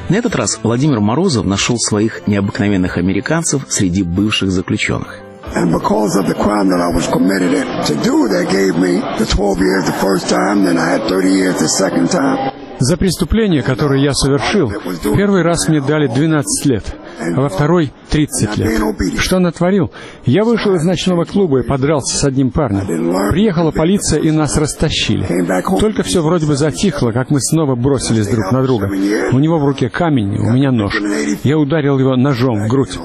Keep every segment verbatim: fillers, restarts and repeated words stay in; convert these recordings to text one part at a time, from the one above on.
На этот раз Владимир Морозов нашел своих необыкновенных американцев среди бывших заключенных. And because of the crime that I was committed to do, they gave me the twelve years the first time, then I had thirty years the second time. За преступление, которое я совершил, в первый раз мне дали двенадцать лет, а во второй — тридцать лет. Что натворил? Я вышел из ночного клуба и подрался с одним парнем. Приехала полиция, и нас растащили. Только все вроде бы затихло, как мы снова бросились друг на друга. У него в руке камень, у меня нож. Я ударил его ножом в грудь.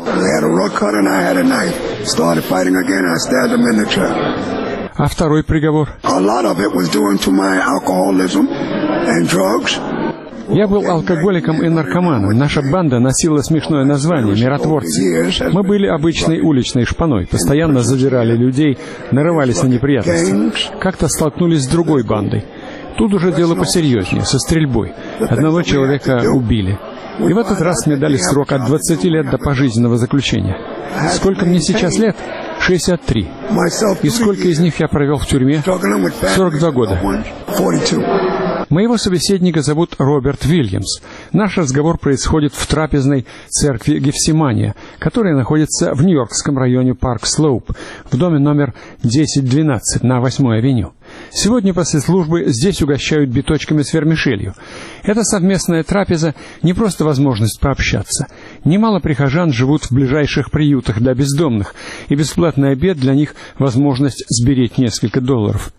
А второй приговор? Я был алкоголиком и наркоманом. Наша банда носила смешное название «Миротворцы». Мы были обычной уличной шпаной, постоянно задирали людей, нарывались на неприятности. Как-то столкнулись с другой бандой. Тут уже дело посерьезнее, со стрельбой. Одного человека убили. И в этот раз мне дали срок от двадцати лет до пожизненного заключения. Сколько мне сейчас лет? шестьдесят три. И сколько из них я провел в тюрьме? сорок два года. Моего собеседника зовут Роберт Вильямс. Наш разговор происходит в трапезной церкви Гефсимания, которая находится в нью-йоркском районе Парк-Слоуп, в доме номер десять двенадцать на восьмой авеню. Сегодня после службы здесь угощают биточками с вермишелью. Эта совместная трапеза не просто возможность пообщаться. Немало прихожан живут в ближайших приютах для бездомных, и бесплатный обед для них — возможность сберечь несколько долларов.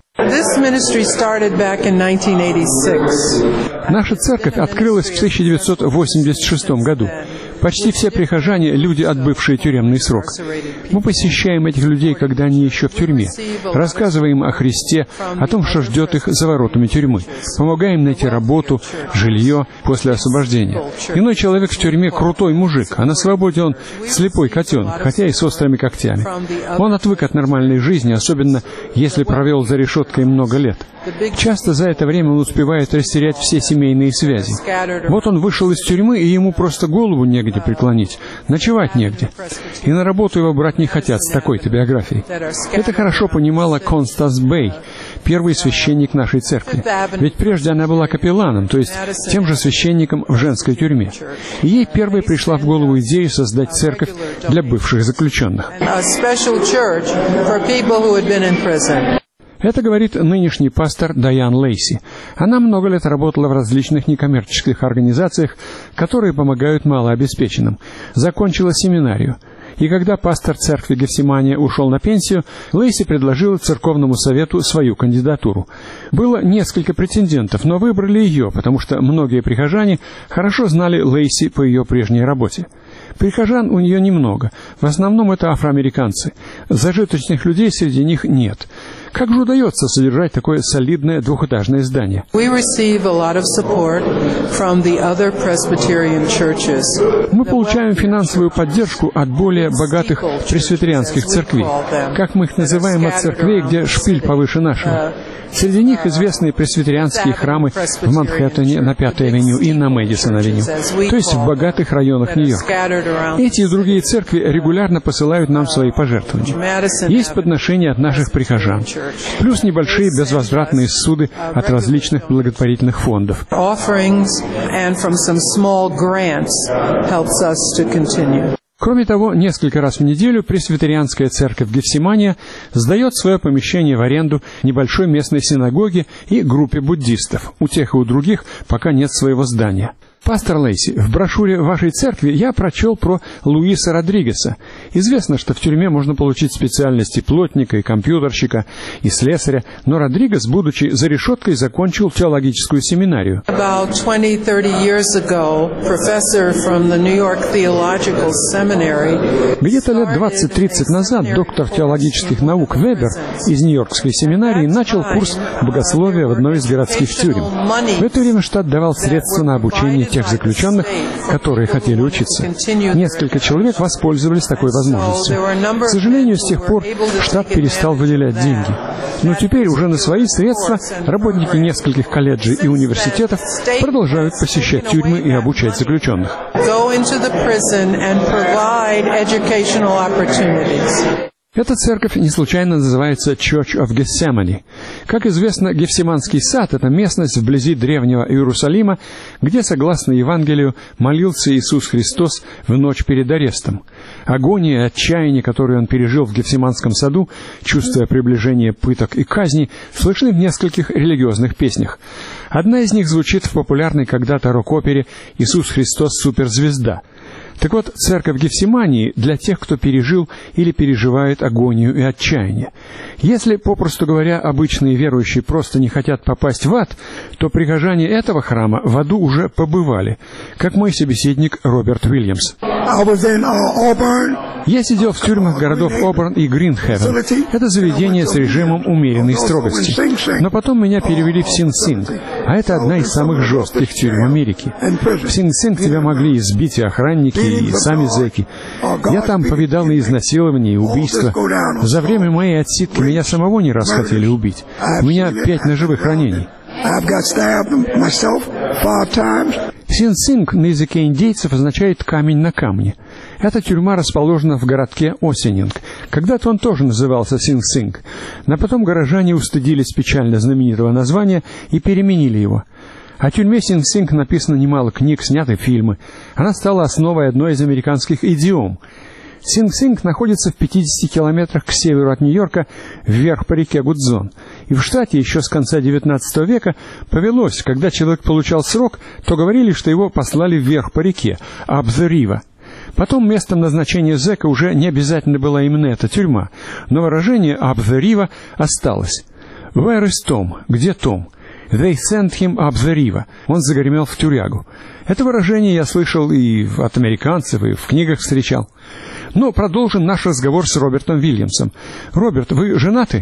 Наша церковь открылась в тысяча девятьсот восемьдесят шестом году. Почти все прихожане — люди, отбывшие тюремный срок. Мы посещаем этих людей, когда они еще в тюрьме, рассказываем о Христе, о том, что ждет их за воротами тюрьмы, помогаем найти работу, жилье после освобождения. Иной человек в тюрьме — крутой мужик, а на свободе он слепой котенок, хотя и с острыми когтями. Он отвык от нормальной жизни, особенно если провел за решеткой много лет. Часто за это время он успевает растерять все семейные связи. Вот он вышел из тюрьмы, и ему просто голову негде преклонить, ночевать негде. И на работу его брать не хотят с такой-то биографией. Это хорошо понимала Констанс Бэй, первый священник нашей церкви. Ведь прежде она была капелланом, то есть тем же священником в женской тюрьме. И ей первой пришла в голову идея создать церковь для бывших заключенных. Это говорит нынешний пастор Дайан Лейси. Она много лет работала в различных некоммерческих организациях, которые помогают малообеспеченным. Закончила семинарию. И когда пастор церкви Гефсимания ушел на пенсию, Лейси предложила церковному совету свою кандидатуру. Было несколько претендентов, но выбрали ее, потому что многие прихожане хорошо знали Лейси по ее прежней работе. Прихожан у нее немного. В основном это афроамериканцы. Зажиточных людей среди них нет. Как же удается содержать такое солидное двухэтажное здание? Мы получаем финансовую поддержку от более богатых пресвитерианских церквей. Как мы их называем, от церквей, где шпиль повыше нашего. Среди них известные пресвитерианские храмы в Манхэттене на Пятой авеню и на Мэдисон-авеню, то есть в богатых районах Нью-Йорка. Эти и другие церкви регулярно посылают нам свои пожертвования. Есть подношения от наших прихожан, плюс небольшие безвозвратные ссуды от различных благотворительных фондов. Кроме того, несколько раз в неделю пресвитерианская церковь Гефсимания сдает свое помещение в аренду небольшой местной синагоге и группе буддистов. У тех и у других пока нет своего здания. Пастор Лейси, в брошюре вашей церкви я прочел про Луиса Родригеса. Известно, что в тюрьме можно получить специальности плотника и компьютерщика, и слесаря, но Родригес, будучи за решеткой, закончил теологическую семинарию. Где-то лет двадцать-тридцать назад доктор теологических наук Вебер из Нью-Йоркской семинарии начал курс богословия в одной из городских тюрем. В это время штат давал средства на обучение тех заключенных, которые хотели учиться. Несколько человек воспользовались такой возможностью. К сожалению, с тех пор штат перестал выделять деньги. Но теперь уже на свои средства работники нескольких колледжей и университетов продолжают посещать тюрьмы и обучать заключенных. Эта церковь не случайно называется Church of Gethsemane. Как известно, Гефсиманский сад — это местность вблизи древнего Иерусалима, где, согласно Евангелию, молился Иисус Христос в ночь перед арестом. Агония и отчаяние, которые он пережил в Гефсиманском саду, чувствуя приближение пыток и казней, слышны в нескольких религиозных песнях. Одна из них звучит в популярной когда-то рок-опере «Иисус Христос — суперзвезда». Так вот, церковь Гефсимании для тех, кто пережил или переживает агонию и отчаяние. Если, попросту говоря, обычные верующие просто не хотят попасть в ад, то прихожане этого храма в аду уже побывали, как мой собеседник Роберт Уильямс. Я сидел в тюрьмах городов Оберн и Гринхевен. Это заведение с режимом умеренной строгости. Но потом меня перевели в Синг-Синг, а это одна из самых жестких тюрьм Америки. В Синг-Синг тебя могли избить и охранники, и сами зэки. Я там повидал и изнасилование, и убийства. За время моей отсидки меня самого не раз хотели убить. У меня пять ножевых ранений. Синг-Синг на языке индейцев означает «камень на камне». Эта тюрьма расположена в городке Осенинг. Когда-то он тоже назывался Синг-Синг, но потом горожане устыдились печально знаменитого названия и переменили его. О тюрьме Синг-Синг написано немало книг, сняты фильмы. Она стала основой одной из американских идиом. Синг-Синг находится в пятидесяти километрах к северу от Нью-Йорка, вверх по реке Гудзон. И в штате еще с конца девятнадцатого века повелось, когда человек получал срок, то говорили, что его послали вверх по реке, up the river. Потом местом назначения зэка уже не обязательно была именно эта тюрьма, но выражение up the river осталось. Where is Tom? Где Том? They sent him up the river. Он загремел в тюрягу. Это выражение я слышал и от американцев, и в книгах встречал. Но продолжим наш разговор с Робертом Уильямсом. Роберт, вы женаты?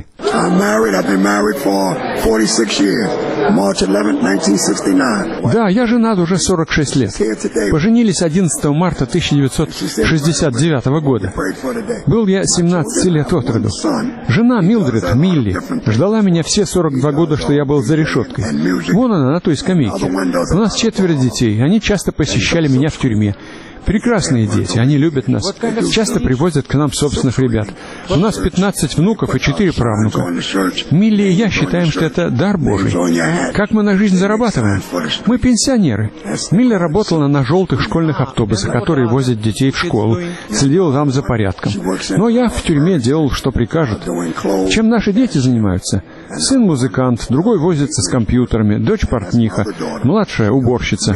Да, я женат уже сорок шесть лет. Поженились одиннадцатого марта тысяча девятьсот шестьдесят девятого года. Был я семнадцати лет от роду. Жена Милдред, Милли, ждала меня все сорок два года, что я был за решеткой. Вон она, на той скамейке. У нас четверо детей, они часто посещали меня в тюрьме. Прекрасные дети, они любят нас, часто привозят к нам собственных ребят. У нас пятнадцать внуков и четыре правнука. Милли и я считаем, что это дар Божий. Как мы на жизнь зарабатываем? Мы пенсионеры. Милли работала на желтых школьных автобусах, которые возят детей в школу, следила там за порядком. Но я в тюрьме делал, что прикажут. Чем наши дети занимаются? Сын музыкант, другой возится с компьютерами, дочь портниха, младшая уборщица.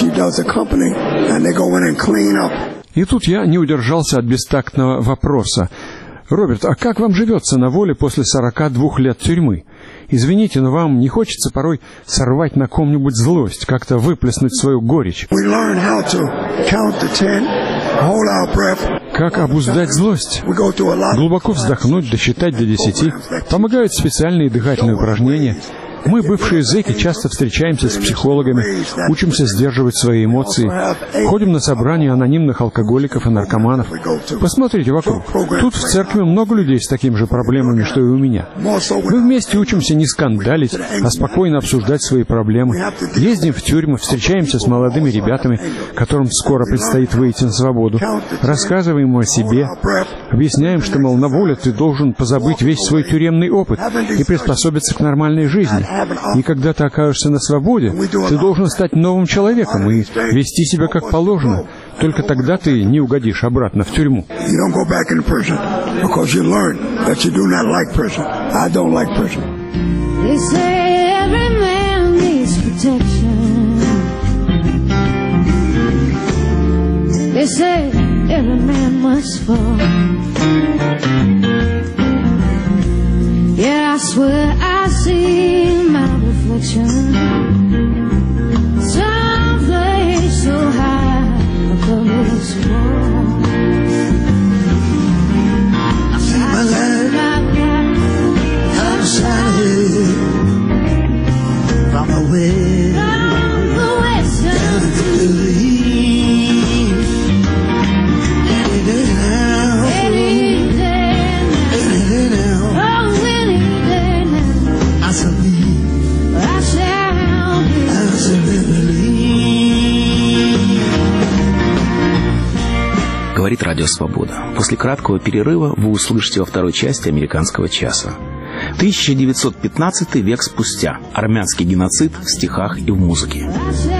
И тут я не удержался от бестактного вопроса. Роберт, а как вам живется на воле после сорока двух лет тюрьмы? Извините, но вам не хочется порой сорвать на ком-нибудь злость, как-то выплеснуть свою горечь? Как обуздать злость? Глубоко вздохнуть, досчитать до десяти. Помогают специальные дыхательные упражнения. Мы, бывшие зэки, часто встречаемся с психологами, учимся сдерживать свои эмоции, ходим на собрания анонимных алкоголиков и наркоманов. Посмотрите вокруг. Тут в церкви много людей с такими же проблемами, что и у меня. Мы вместе учимся не скандалить, а спокойно обсуждать свои проблемы. Ездим в тюрьмы, встречаемся с молодыми ребятами, которым скоро предстоит выйти на свободу. Рассказываем о себе, объясняем, что, мол, на воле ты должен позабыть весь свой тюремный опыт и приспособиться к нормальной жизни. И когда ты окажешься на свободе, ты должен стать новым человеком и вести себя как положено. Только тогда ты не угодишь обратно в тюрьму. Yeah, I swear I see my reflection someplace so high above this wall. I see my light outside from the west, from the west down to the east. Any day now, any day now, any day now. I shall говорит Радио Свобода. После краткого перерыва вы услышите во второй части «Американского часа». тысяча девятьсот пятнадцатый век спустя. Армянский геноцид в стихах и в музыке. I